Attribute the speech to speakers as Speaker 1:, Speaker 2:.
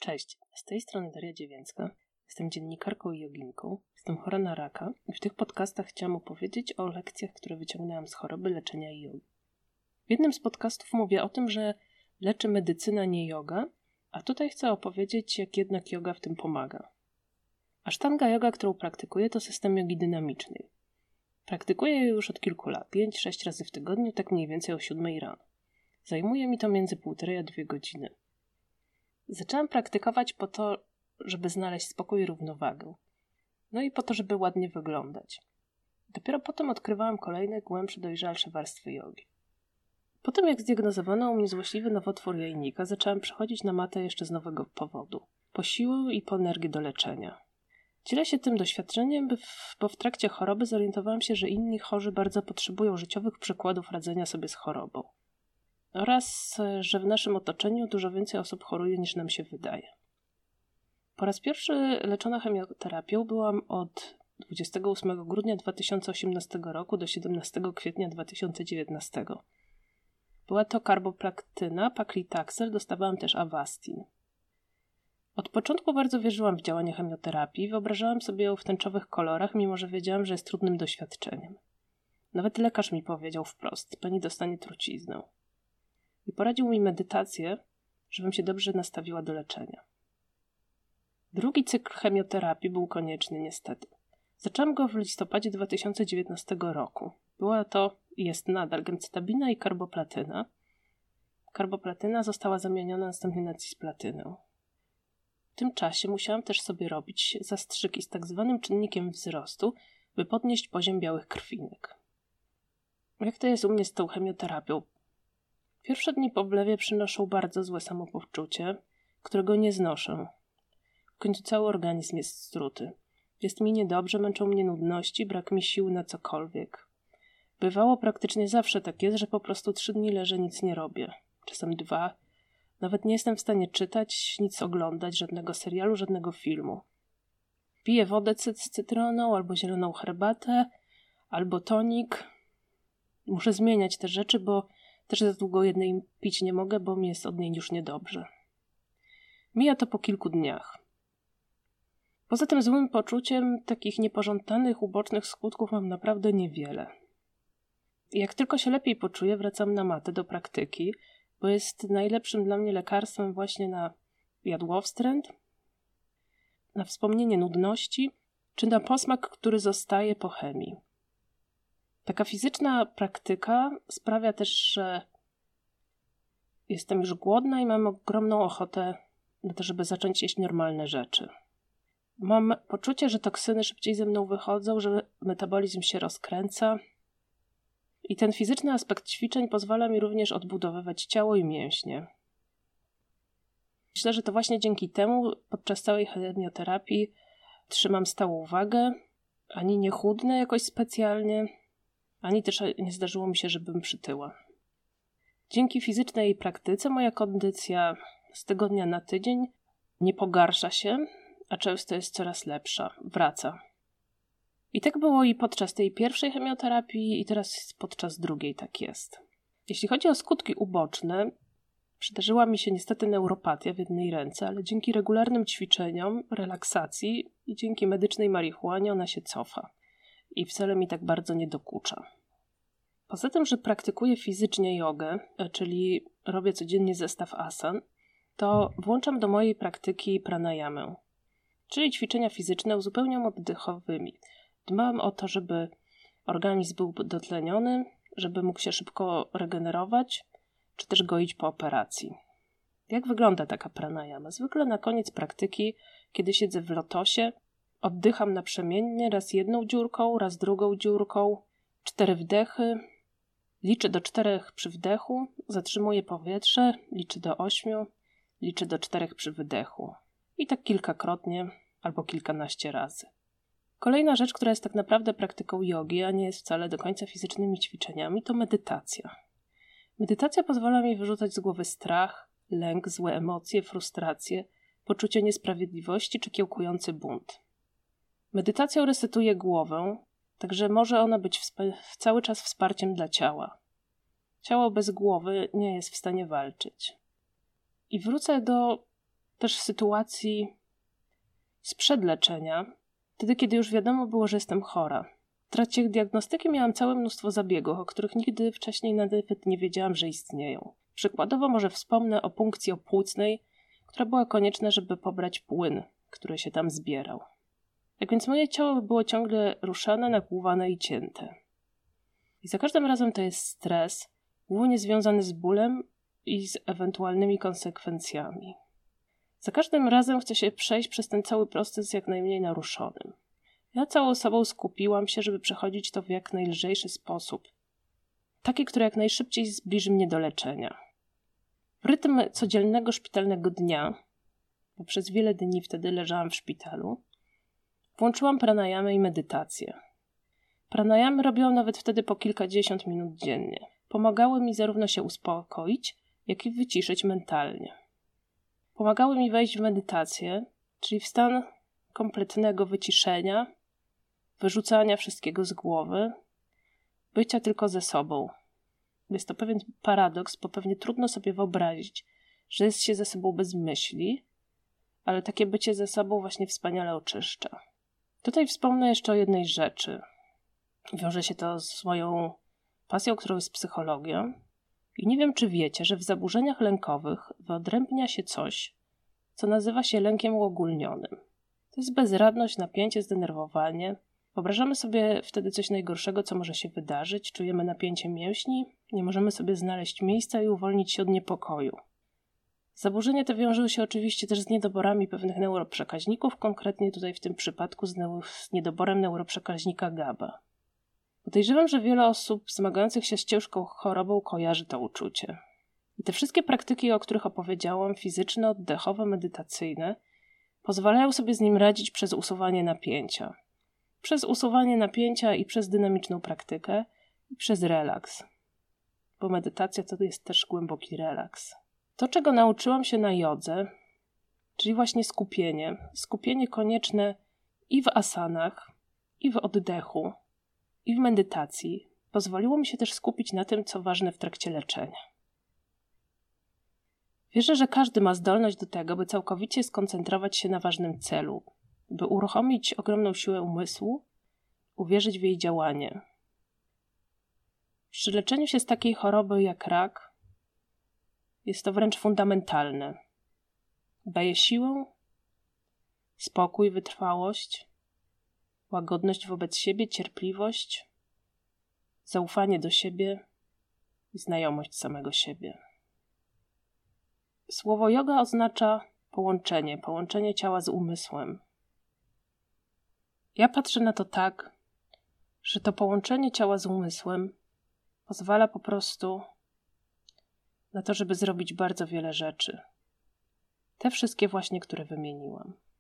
Speaker 1: Cześć, z tej strony Daria Dziewięcka. Jestem dziennikarką i joginką. Jestem chora na raka i w tych podcastach chciałam opowiedzieć o lekcjach, które wyciągnęłam z choroby, leczenia i jogi. W jednym z podcastów mówię o tym, że leczy medycyna, nie joga, a tutaj chcę opowiedzieć, jak jednak joga w tym pomaga. Ashtanga yoga, którą praktykuję, to system jogi dynamicznej. Praktykuję ją już od kilku lat, 5-6 razy w tygodniu, tak mniej więcej o 7 rano. Zajmuje mi to między 1,5 a 2 godziny. Zaczęłam praktykować po to, żeby znaleźć spokój i równowagę. No i po to, żeby ładnie wyglądać. Dopiero potem odkrywałam kolejne, głębsze, dojrzalsze warstwy jogi. Potem jak zdiagnozowano u mnie złośliwy nowotwór jajnika, zaczęłam przechodzić na matę jeszcze z nowego powodu. Po siłę i po energię do leczenia. Dzielę się tym doświadczeniem, bo w trakcie choroby zorientowałam się, że inni chorzy bardzo potrzebują życiowych przykładów radzenia sobie z chorobą. Oraz, że w naszym otoczeniu dużo więcej osób choruje niż nam się wydaje. Po raz pierwszy leczona chemioterapią byłam od 28 grudnia 2018 roku do 17 kwietnia 2019. Była to karboplatyna, paklitaxel, dostawałam też Avastin. Od początku bardzo wierzyłam w działanie chemioterapii, wyobrażałam sobie ją w tęczowych kolorach, mimo że wiedziałam, że jest trudnym doświadczeniem. Nawet lekarz mi powiedział wprost, pani dostanie truciznę. I poradził mi medytację, żebym się dobrze nastawiła do leczenia. Drugi cykl chemioterapii był konieczny niestety. Zaczęłam go w listopadzie 2019 roku. Była to i jest nadal gemcitabina i karboplatyna. Karboplatyna została zamieniona następnie na cisplatynę. W tym czasie musiałam też sobie robić zastrzyki z tak zwanym czynnikiem wzrostu, by podnieść poziom białych krwinek. Jak to jest u mnie z tą chemioterapią? Pierwsze dni po wlewie przynoszą bardzo złe samopoczucie, którego nie znoszę. W końcu cały organizm jest struty. Jest mi niedobrze, męczą mnie nudności, brak mi sił na cokolwiek. Bywało praktycznie zawsze tak jest, że po prostu 3 dni leżę, nic nie robię. Czasem 2. Nawet nie jestem w stanie czytać, nic oglądać, żadnego serialu, żadnego filmu. Piję wodę z cytryną, albo zieloną herbatę, albo tonik. Muszę zmieniać te rzeczy, bo też za długo jednej pić nie mogę, bo mi jest od niej już niedobrze. Mija to po kilku dniach. Poza tym złym poczuciem takich niepożądanych, ubocznych skutków mam naprawdę niewiele. Jak tylko się lepiej poczuję, wracam na matę do praktyki, bo jest najlepszym dla mnie lekarstwem właśnie na jadłowstręt, na wspomnienie nudności, czy na posmak, który zostaje po chemii. Taka fizyczna praktyka sprawia też, że jestem już głodna i mam ogromną ochotę na to, żeby zacząć jeść normalne rzeczy. Mam poczucie, że toksyny szybciej ze mną wychodzą, że metabolizm się rozkręca. I ten fizyczny aspekt ćwiczeń pozwala mi również odbudowywać ciało i mięśnie. Myślę, że to właśnie dzięki temu podczas całej chemioterapii trzymam stałą wagę, ani nie chudnę jakoś specjalnie, ani też nie zdarzyło mi się, żebym przytyła. Dzięki fizycznej praktyce moja kondycja z tygodnia na tydzień nie pogarsza się, a często jest coraz lepsza, wraca. I tak było i podczas tej pierwszej chemioterapii i teraz podczas drugiej tak jest. Jeśli chodzi o skutki uboczne, przydarzyła mi się niestety neuropatia w jednej ręce, ale dzięki regularnym ćwiczeniom, relaksacji i dzięki medycznej marihuanie ona się cofa. I wcale mi tak bardzo nie dokucza. Poza tym, że praktykuję fizycznie jogę, czyli robię codziennie zestaw asan, to włączam do mojej praktyki pranayamę, czyli ćwiczenia fizyczne uzupełniam oddechowymi. Dbam o to, żeby organizm był dotleniony, żeby mógł się szybko regenerować, czy też goić po operacji. Jak wygląda taka pranayama? Zwykle na koniec praktyki, kiedy siedzę w lotosie, oddycham naprzemiennie, raz jedną dziurką, raz drugą dziurką, 4 wdechy, liczę do 4 przy wdechu, zatrzymuję powietrze, liczę do 8, liczę do 4 przy wydechu. I tak kilkakrotnie albo kilkanaście razy. Kolejna rzecz, która jest tak naprawdę praktyką jogi, a nie jest wcale do końca fizycznymi ćwiczeniami, to medytacja. Medytacja pozwala mi wyrzucać z głowy strach, lęk, złe emocje, frustracje, poczucie niesprawiedliwości czy kiełkujący bunt. Medytacją resetuje głowę, także może ona być cały czas wsparciem dla ciała. Ciało bez głowy nie jest w stanie walczyć. I wrócę do też sytuacji sprzed leczenia, wtedy kiedy już wiadomo było, że jestem chora. W trakcie diagnostyki miałam całe mnóstwo zabiegów, o których nigdy wcześniej nawet nie wiedziałam, że istnieją. Przykładowo może wspomnę o punkcji opłucnej, która była konieczna, żeby pobrać płyn, który się tam zbierał. Tak więc moje ciało było ciągle ruszane, nagłuwane i cięte. I za każdym razem to jest stres, głównie związany z bólem i z ewentualnymi konsekwencjami. Za każdym razem chcę się przejść przez ten cały proces jak najmniej naruszonym. Ja całą sobą skupiłam się, żeby przechodzić to w jak najlżejszy sposób. Taki, który jak najszybciej zbliży mnie do leczenia. W rytm codziennego szpitalnego dnia, bo przez wiele dni wtedy leżałam w szpitalu, włączyłam pranayamę i medytację. Pranayamy robiłam nawet wtedy po kilkadziesiąt minut dziennie. Pomagały mi zarówno się uspokoić, jak i wyciszyć mentalnie. Pomagały mi wejść w medytację, czyli w stan kompletnego wyciszenia, wyrzucania wszystkiego z głowy, bycia tylko ze sobą. Jest to pewien paradoks, bo pewnie trudno sobie wyobrazić, że jest się ze sobą bez myśli, ale takie bycie ze sobą właśnie wspaniale oczyszcza. Tutaj wspomnę jeszcze o jednej rzeczy. Wiąże się to z moją pasją, którą jest psychologia. I nie wiem, czy wiecie, że w zaburzeniach lękowych wyodrębnia się coś, co nazywa się lękiem uogólnionym. To jest bezradność, napięcie, zdenerwowanie. Wyobrażamy sobie wtedy coś najgorszego, co może się wydarzyć, czujemy napięcie mięśni, nie możemy sobie znaleźć miejsca i uwolnić się od niepokoju. Zaburzenia te wiążą się oczywiście też z niedoborami pewnych neuroprzekaźników, konkretnie tutaj w tym przypadku z niedoborem neuroprzekaźnika GABA. Podejrzewam, że wiele osób zmagających się z ciężką chorobą kojarzy to uczucie. I te wszystkie praktyki, o których opowiedziałam, fizyczne, oddechowe, medytacyjne, pozwalają sobie z nim radzić przez usuwanie napięcia. Przez usuwanie napięcia i przez dynamiczną praktykę i przez relaks. Bo medytacja to jest też głęboki relaks. To, czego nauczyłam się na jodze, czyli właśnie skupienie. Skupienie konieczne i w asanach, i w oddechu, i w medytacji, pozwoliło mi się też skupić na tym, co ważne w trakcie leczenia. Wierzę, że każdy ma zdolność do tego, by całkowicie skoncentrować się na ważnym celu, by uruchomić ogromną siłę umysłu, uwierzyć w jej działanie. Przy leczeniu się z takiej choroby jak rak jest to wręcz fundamentalne. Daje siłę, spokój, wytrwałość, łagodność wobec siebie, cierpliwość, zaufanie do siebie i znajomość samego siebie. Słowo yoga oznacza połączenie ciała z umysłem. Ja patrzę na to tak, że to połączenie ciała z umysłem pozwala po prostu na to, żeby zrobić bardzo wiele rzeczy. Te wszystkie właśnie, które wymieniłam.